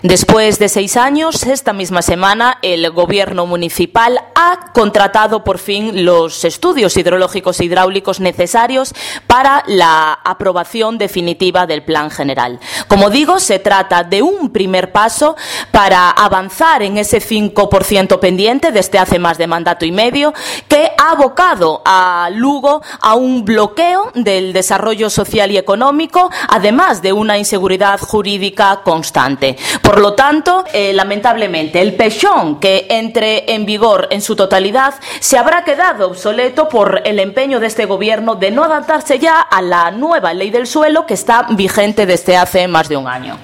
Después de 6 años, esta misma semana, el Gobierno municipal ha contratado por fin los estudios hidrológicos e hidráulicos necesarios para la aprobación definitiva del Plan General. Como digo, se trata de un primer paso para avanzar en ese 5% pendiente desde hace más de mandato y medio, que ha abocado a Lugo a un bloqueo del desarrollo social y económico, además de una inseguridad jurídica constante. Por lo tanto, lamentablemente, el PEXón que entre en vigor en su totalidad se habrá quedado obsoleto por el empeño de este Gobierno de no adaptarse ya a la nueva ley del suelo que está vigente desde hace más de un año.